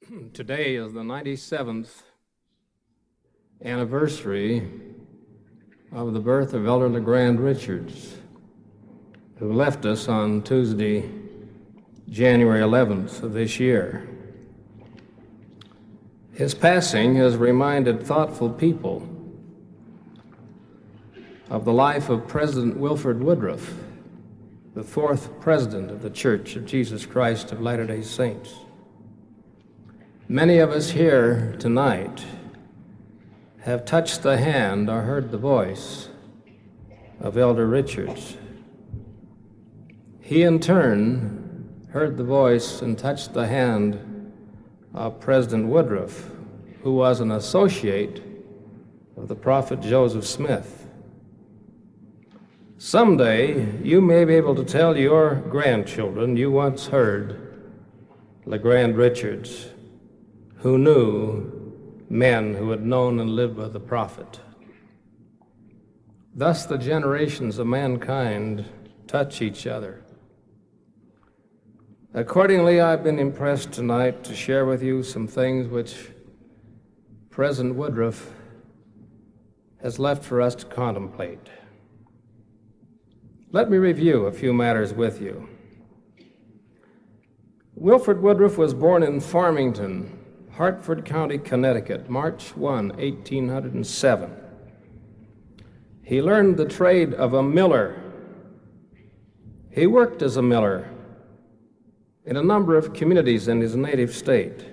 Today is the 97th anniversary of the birth of Elder LeGrand Richards, who left us on Tuesday, January 11th of this year. His passing has reminded thoughtful people of the life of President Wilford Woodruff, the fourth president of the Church of Jesus Christ of Latter-day Saints. Many of us here tonight have touched the hand or heard the voice of Elder Richards. He in turn heard the voice and touched the hand of President Woodruff, who was an associate of the prophet Joseph Smith. Someday you may be able to tell your grandchildren you once heard LeGrand Richards, who knew men who had known and lived with the prophet. Thus the generations of mankind touch each other. Accordingly, I've been impressed tonight to share with you some things which President Woodruff has left for us to contemplate. Let me review a few matters with you. Wilford Woodruff was born in Farmington, Hartford County, Connecticut, March 1, 1807. He learned the trade of a miller. He worked as a miller in a number of communities in his native state.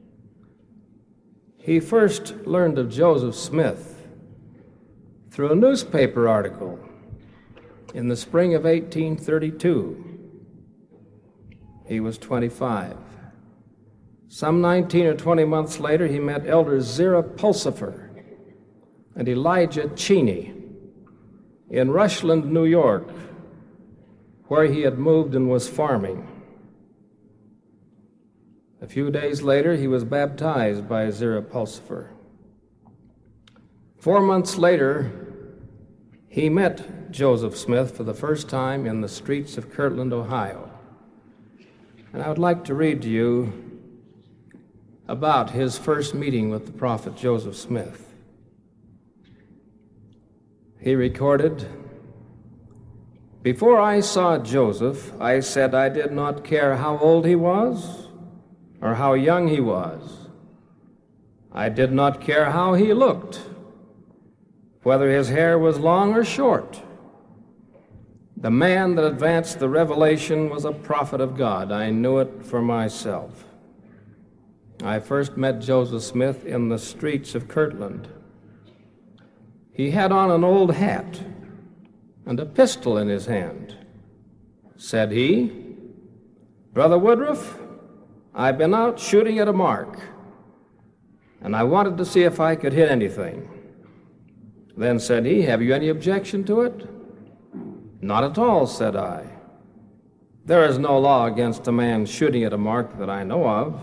He first learned of Joseph Smith through a newspaper article in the spring of 1832. He was 25. Some 19 or 20 months later, he met Elder Zerah Pulsifer and Elijah Cheney in Rushland, New York, where he had moved and was farming. A few days later, he was baptized by Zerah Pulsifer. 4 months later, he met Joseph Smith for the first time in the streets of Kirtland, Ohio. And I would like to read to you about his first meeting with the prophet Joseph Smith. He recorded, "Before I saw Joseph, I said I did not care how old he was or how young he was. I did not care how he looked, whether his hair was long or short. The man that advanced the revelation was a prophet of God. I knew it for myself." I first met Joseph Smith in the streets of Kirtland. He had on an old hat and a pistol in his hand. Said he, "Brother Woodruff, I've been out shooting at a mark, and I wanted to see if I could hit anything." Then said he, "Have you any objection to it?" "Not at all," said I. "There is no law against a man shooting at a mark that I know of."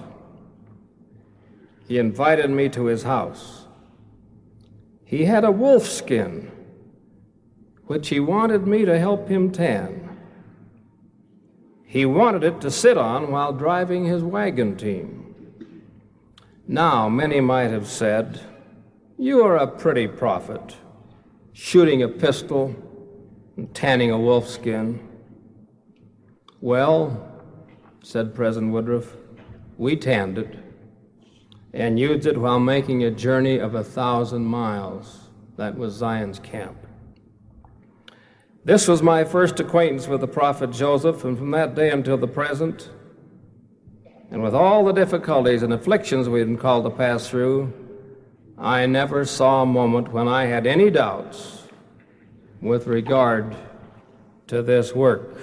He invited me to his house. He had a wolf skin, which he wanted me to help him tan. He wanted it to sit on while driving his wagon team. Now, many might have said, "You are a pretty prophet, shooting a pistol and tanning a wolf skin." "Well," said President Woodruff, "we tanned it and used it while making a journey of 1,000 miles. That was Zion's camp." This was my first acquaintance with the prophet Joseph, and from that day until the present, and with all the difficulties and afflictions we had been called to pass through, I never saw a moment when I had any doubts with regard to this work.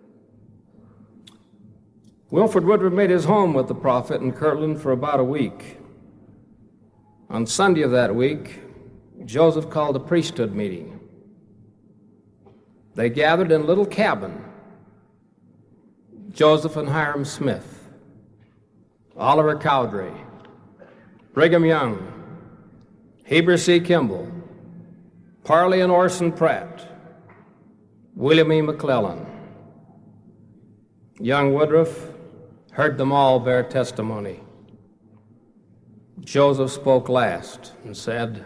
Wilford Woodruff made his home with the prophet in Kirtland for about a week. On Sunday of that week, Joseph called a priesthood meeting. They gathered in a little cabin. Joseph and Hiram Smith, Oliver Cowdery, Brigham Young, Heber C. Kimball, Parley and Orson Pratt, William E. McClellan. Young Woodruff heard them all bear testimony. Joseph spoke last and said,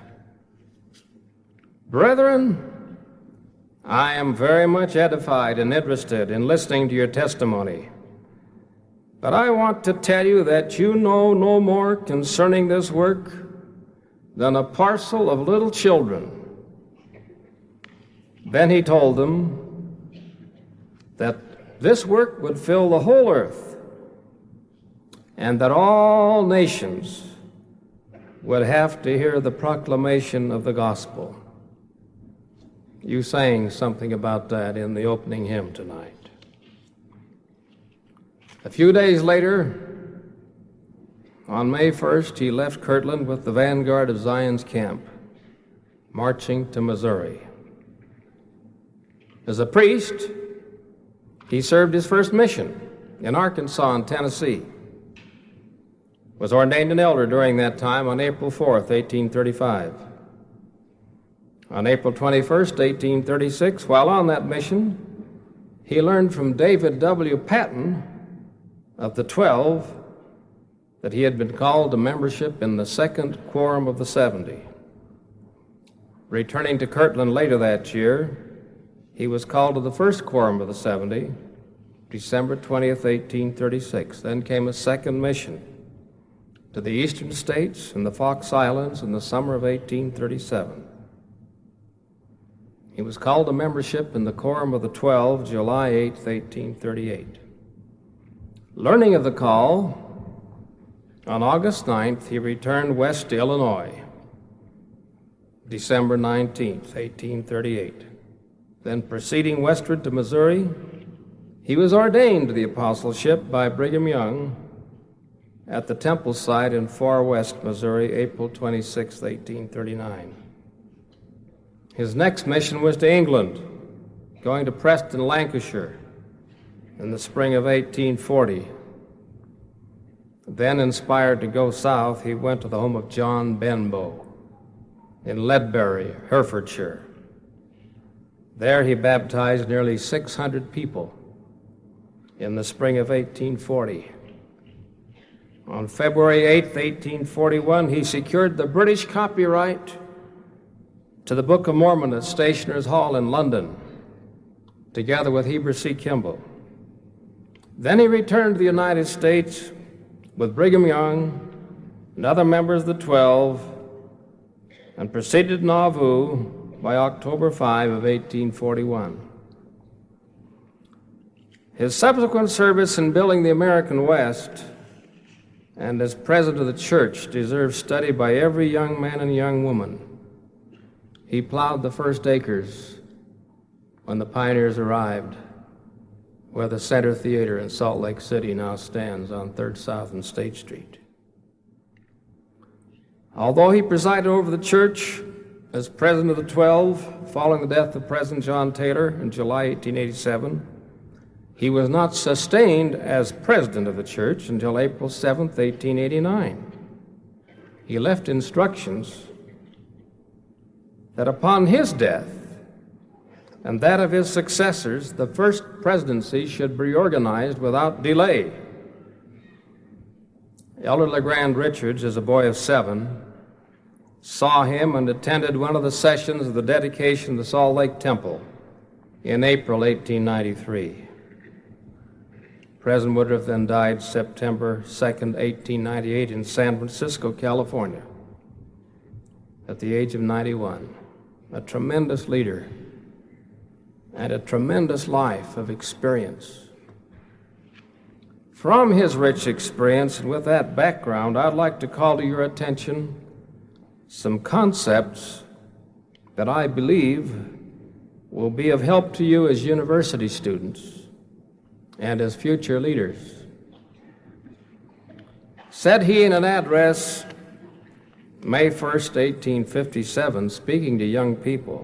"Brethren, I am very much edified and interested in listening to your testimony. But I want to tell you that you know no more concerning this work than a parcel of little children." Then he told them that this work would fill the whole earth and that all nations would have to hear the proclamation of the gospel. You sang something about that in the opening hymn tonight. A few days later, on May 1st, he left Kirtland with the vanguard of Zion's camp, marching to Missouri. As a priest, he served his first mission in Arkansas and Tennessee, was ordained an elder during that time on April 4th, 1835. On April 21st, 1836, while on that mission, he learned from David W. Patton of the 12 that he had been called to membership in the Second Quorum of the 70. Returning to Kirtland later that year, he was called to the First Quorum of the 70, December 20th, 1836. Then came a second mission to the eastern states and the Fox Islands in the summer of 1837. He was called to membership in the Quorum of the 12, July 8th, 1838. Learning of the call, on August 9th, he returned west to Illinois, December 19th, 1838. Then proceeding westward to Missouri, he was ordained to the apostleship by Brigham Young at the temple site in Far West, Missouri, April 26, 1839. His next mission was to England, going to Preston, Lancashire, in the spring of 1840. Then, inspired to go south, he went to the home of John Benbow in Ledbury, Herefordshire. There he baptized nearly 600 people in the spring of 1840. On February 8th, 1841, he secured the British copyright to the Book of Mormon at Stationers' Hall in London, together with Heber C. Kimball. Then he returned to the United States with Brigham Young and other members of the 12 and proceeded to Nauvoo by October 5 of 1841. His subsequent service in building the American West and as president of the church deserves study by every young man and young woman. He plowed the first acres when the pioneers arrived, where the Center Theater in Salt Lake City now stands on 3rd South and State Street. Although he presided over the church as president of the 12 following the death of President John Taylor in July 1887, he was not sustained as president of the church until April 7th, 1889. He left instructions that upon his death and that of his successors, the first presidency should be reorganized without delay. Elder LeGrand Richards, as a boy of 7, saw him and attended one of the sessions of the dedication of the Salt Lake Temple in April 1893. President Woodruff then died September 2nd, 1898 in San Francisco, California, at the age of 91. A tremendous leader and a tremendous life of experience. From his rich experience and with that background, I'd like to call to your attention some concepts that I believe will be of help to you as university students and as future leaders. Said he in an address May 1st, 1857, speaking to young people,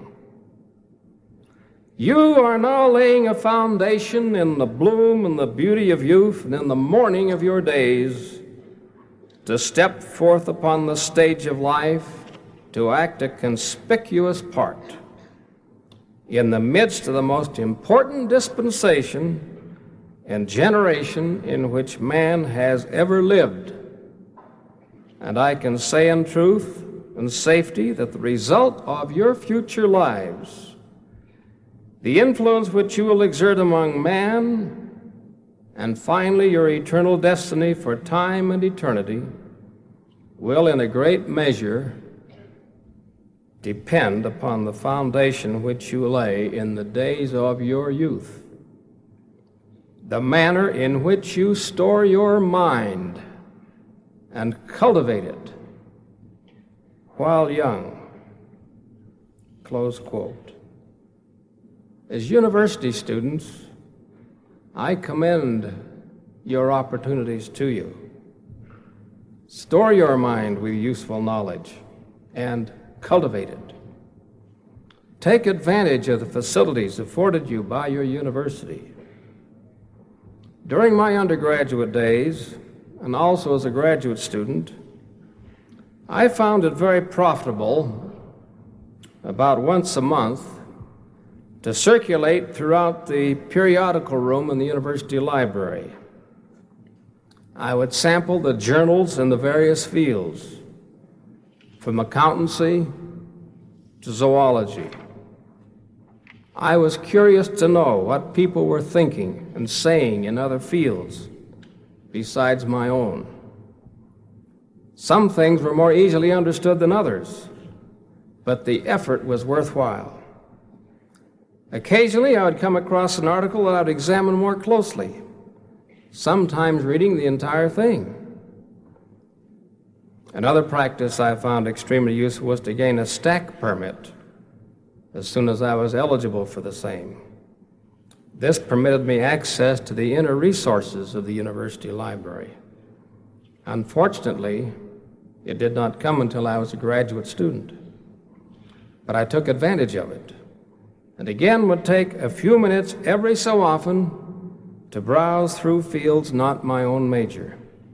"You are now laying a foundation in the bloom and the beauty of youth and in the morning of your days to step forth upon the stage of life to act a conspicuous part in the midst of the most important dispensation and generation in which man has ever lived. and I can say in truth and safety that the result of your future lives, the influence which you will exert among man, and finally your eternal destiny for time and eternity, will in a great measure depend upon the foundation which you lay in the days of your youth. The manner in which you store your mind and cultivate it while young. Close quote. As university students, I commend your opportunities to you. Store your mind with useful knowledge and cultivate it. Take advantage of the facilities afforded you by your university. During my undergraduate days, and also as a graduate student, I found it very profitable, about once a month, to circulate throughout the periodical room in the university library. I would sample the journals in the various fields, from accountancy to zoology. I was curious to know what people were thinking and saying in other fields besides my own. Some things were more easily understood than others, but the effort was worthwhile. Occasionally, I would come across an article that I would examine more closely, sometimes reading the entire thing. Another practice I found extremely useful was to gain a stack permit as soon as I was eligible for the same. This permitted me access to the inner resources of the university library. Unfortunately, it did not come until I was a graduate student, but I took advantage of it, and again would take a few minutes every so often to browse through fields not my own major.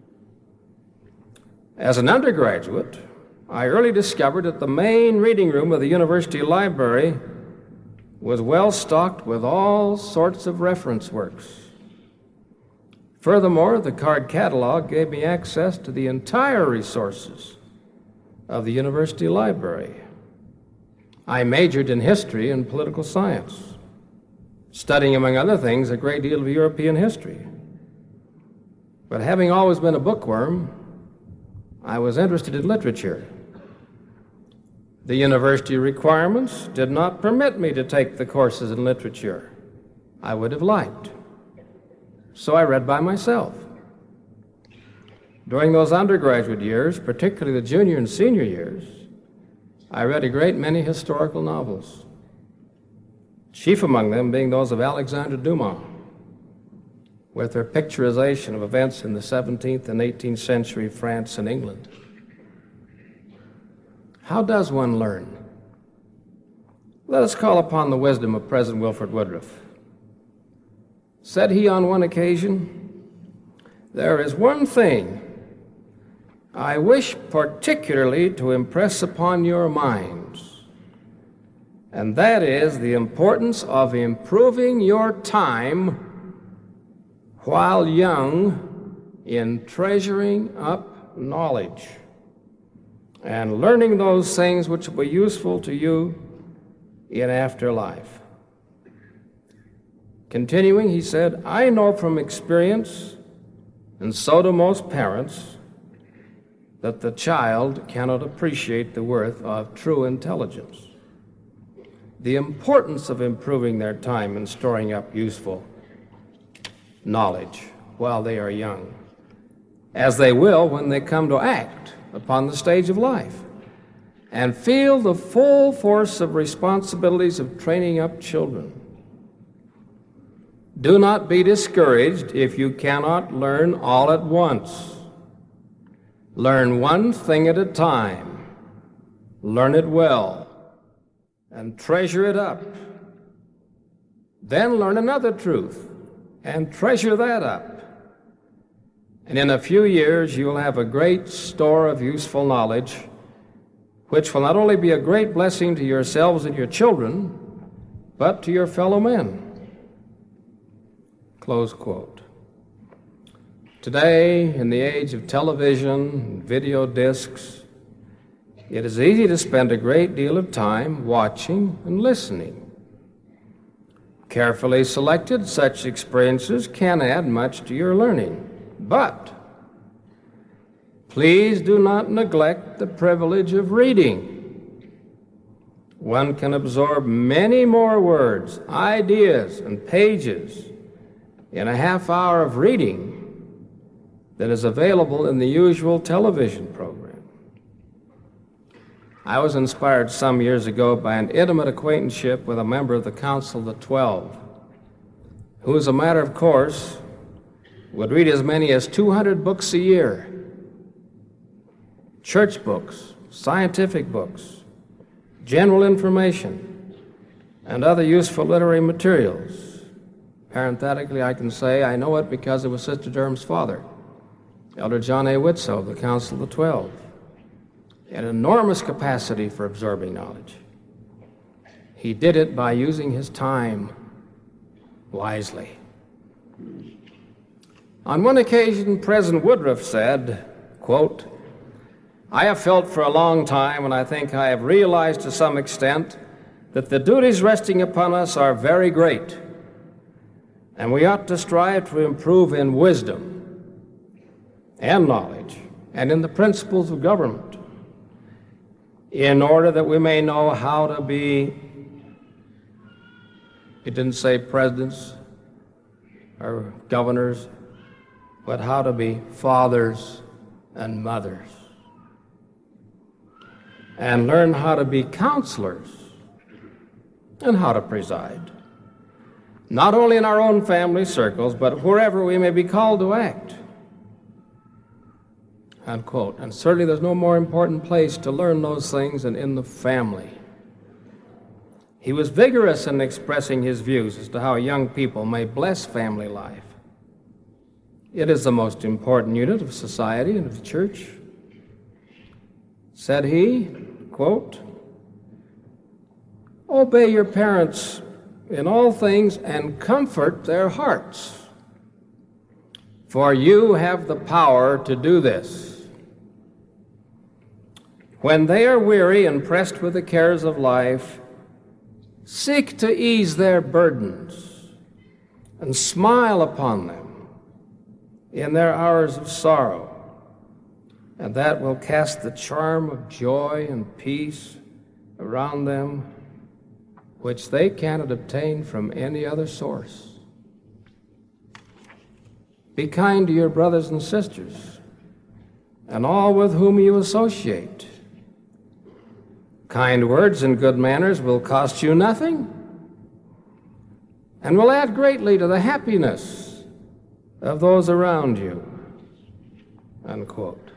As an undergraduate, I early discovered that the main reading room of the university library was well stocked with all sorts of reference works. Furthermore, the card catalog gave me access to the entire resources of the university library. I majored in history and political science, studying, among other things, a great deal of European history. But having always been a bookworm, I was interested in literature. The university requirements did not permit me to take the courses in literature I would have liked, so I read by myself. During those undergraduate years, particularly the junior and senior years, I read a great many historical novels, chief among them being those of Alexandre Dumas, with their picturization of events in the 17th and 18th century France and England. How does one learn? Let us call upon the wisdom of President Wilford Woodruff. Said he on one occasion, "There is one thing I wish particularly to impress upon your minds, and that is the importance of improving your time while young in treasuring up knowledge and learning those things which will be useful to you in afterlife." Continuing, he said, "I know from experience, and so do most parents, that the child cannot appreciate the worth of true intelligence. The importance of improving their time and storing up useful knowledge while they are young, as they will when they come to act upon the stage of life and feel the full force of responsibilities of training up children. Do not be discouraged if you cannot learn all at once. Learn one thing at a time. Learn it well and treasure it up. Then learn another truth and treasure that up. And in a few years, you will have a great store of useful knowledge, which will not only be a great blessing to yourselves and your children, but to your fellow men." Close quote. Today, in the age of television and video discs, it is easy to spend a great deal of time watching and listening. Carefully selected, such experiences can add much to your learning. But please do not neglect the privilege of reading. One can absorb many more words, ideas, and pages in a half hour of reading than is available in the usual television program. I was inspired some years ago by an intimate acquaintanceship with a member of the Council of the 12, who, as a matter of course, would read as many as 200 books a year. Church books, scientific books, general information, and other useful literary materials. Parenthetically, I can say I know it because it was Sister Durham's father, Elder John A. Whitsoe of the Council of the 12. He had an enormous capacity for absorbing knowledge. He did it by using his time wisely. On one occasion, President Woodruff said, quote, "I have felt for a long time, and I think I have realized to some extent, that the duties resting upon us are very great, and we ought to strive to improve in wisdom and knowledge and in the principles of government, in order that we may know how to be," he didn't say presidents or governors, but how to be fathers and mothers, and learn how to be counselors and how to preside, not only in our own family circles, but wherever we may be called to act. Unquote. And certainly there's no more important place to learn those things than in the family. He was vigorous in expressing his views as to how young people may bless family life. It is the most important unit of society and of the church. Said he, quote, "Obey your parents in all things and comfort their hearts, for you have the power to do this. When they are weary and pressed with the cares of life, seek to ease their burdens and smile upon them in their hours of sorrow, and that will cast the charm of joy and peace around them, which they cannot obtain from any other source. Be kind to your brothers and sisters and all with whom you associate. Kind words and good manners will cost you nothing and will add greatly to the happiness of those around you." Unquote.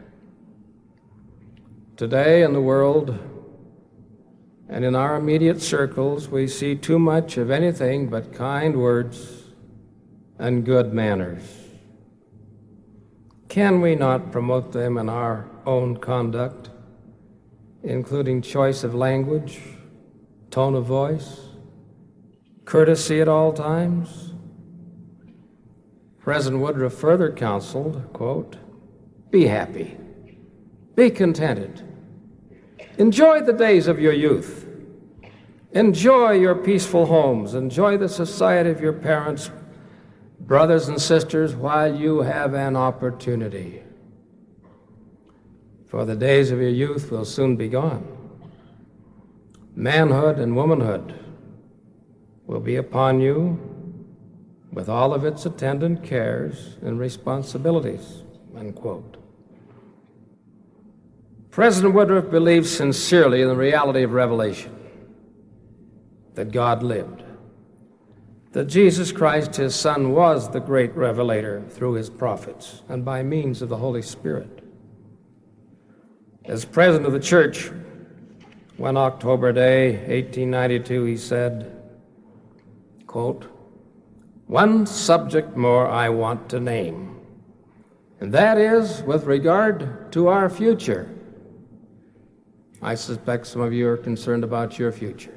Today in the world and in our immediate circles, we see too much of anything but kind words and good manners. Can we not promote them in our own conduct, including choice of language, tone of voice, courtesy at all times? President Woodruff further counseled, quote, "Be happy, be contented, enjoy the days of your youth, enjoy your peaceful homes, enjoy the society of your parents, brothers and sisters, while you have an opportunity. For the days of your youth will soon be gone. Manhood and womanhood will be upon you with all of its attendant cares and responsibilities." Unquote. President Woodruff believed sincerely in the reality of revelation, that God lived, that Jesus Christ, his Son, was the great revelator through his prophets and by means of the Holy Spirit. As president of the church, one October day, 1892, he said, quote, "One subject more I want to name, and that is with regard to our future. I suspect some of you are concerned about your future."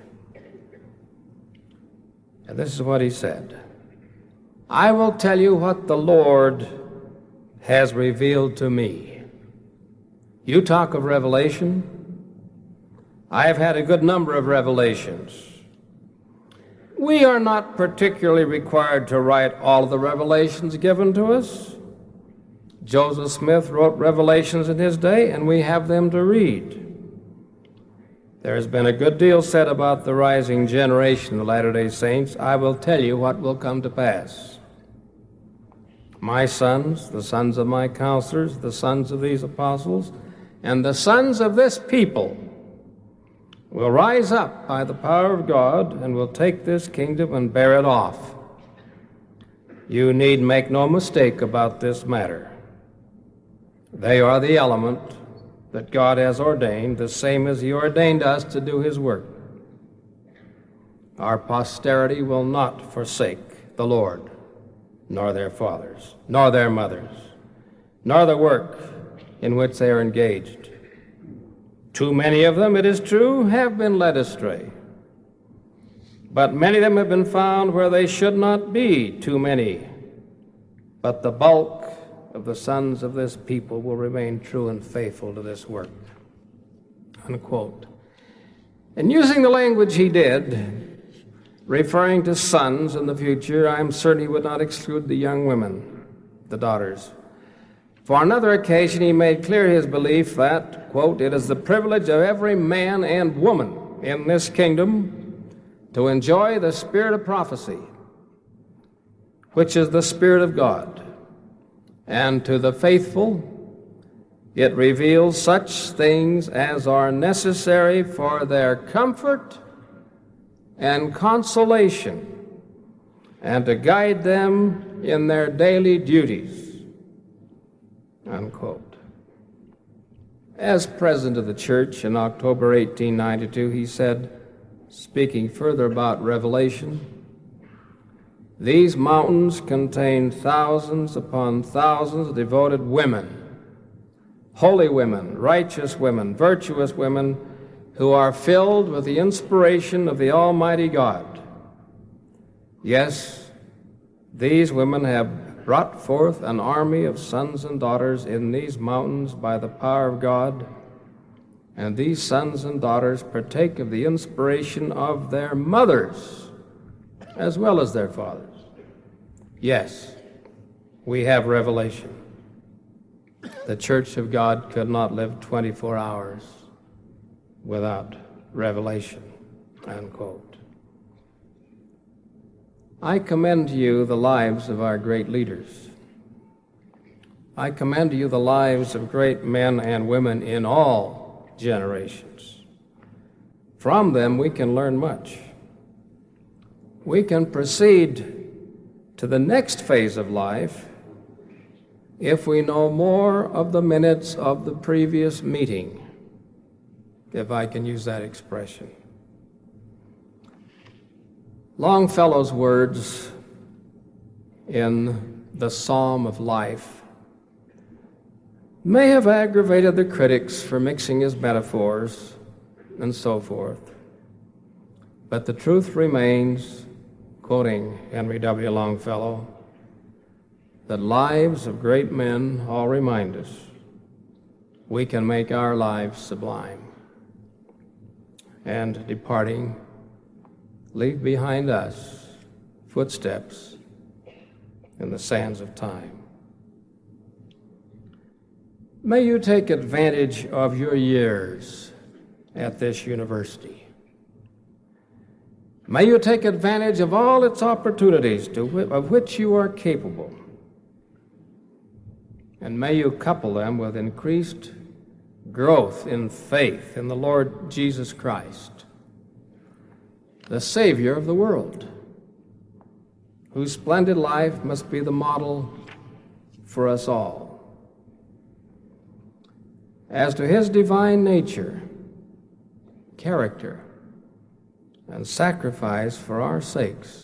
And this is what he said: "I will tell you what the Lord has revealed to me. You talk of revelation. I have had a good number of revelations. We are not particularly required to write all of the revelations given to us. Joseph Smith wrote revelations in his day, and we have them to read. There has been a good deal said about the rising generation of Latter-day Saints. I will tell you what will come to pass. My sons, the sons of my counselors, the sons of these apostles, and the sons of this people will rise up by the power of God and will take this kingdom and bear it off. You need make no mistake about this matter. They are the element that God has ordained, the same as He ordained us to do His work. Our posterity will not forsake the Lord, nor their fathers, nor their mothers, nor the work in which they are engaged. Too many of them, it is true, have been led astray. But many of them have been found where they should not be, too many. But the bulk of the sons of this people will remain true and faithful to this work. Unquote. And using the language he did, referring to sons in the future, I am certain he would not exclude the young women, the daughters. For another occasion, he made clear his belief that, quote, it is the privilege of every man and woman in this kingdom to enjoy the spirit of prophecy, which is the Spirit of God. And to the faithful, it reveals such things as are necessary for their comfort and consolation, and to guide them in their daily duties. Unquote. As president of the church in October 1892, he said, speaking further about Revelation, these mountains contain thousands upon thousands of devoted women, holy women, righteous women, virtuous women, who are filled with the inspiration of the Almighty God. Yes, these women have brought forth an army of sons and daughters in these mountains by the power of God, and these sons and daughters partake of the inspiration of their mothers as well as their fathers. Yes, we have revelation. The Church of God could not live 24 hours without revelation, unquote. I commend to you the lives of our great leaders. I commend to you the lives of great men and women in all generations. From them we can learn much. We can proceed to the next phase of life if we know more of the minutes of the previous meeting, if I can use that expression. Longfellow's words in the Psalm of Life may have aggravated the critics for mixing his metaphors and so forth, but the truth remains, quoting Henry W. Longfellow, that lives of great men all remind us we can make our lives sublime, and departing, leave behind us footsteps in the sands of time. May you take advantage of your years at this university. May you take advantage of all its opportunities of which you are capable. And may you couple them with increased growth in faith in the Lord Jesus Christ, the Savior of the world, whose splendid life must be the model for us all. As to his divine nature, character, and sacrifice for our sakes,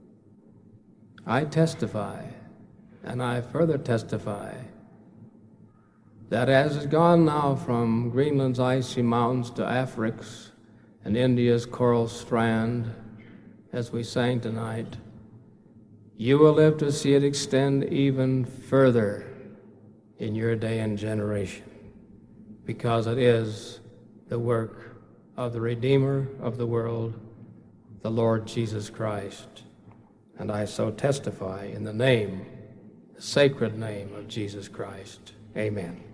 I testify, and I further testify, that as has gone now from Greenland's icy mountains to Afric's and India's coral strand, as we sang tonight, you will live to see it extend even further in your day and generation, because it is the work of the Redeemer of the world, the Lord Jesus Christ. And I so testify in the name, the sacred name of Jesus Christ. Amen.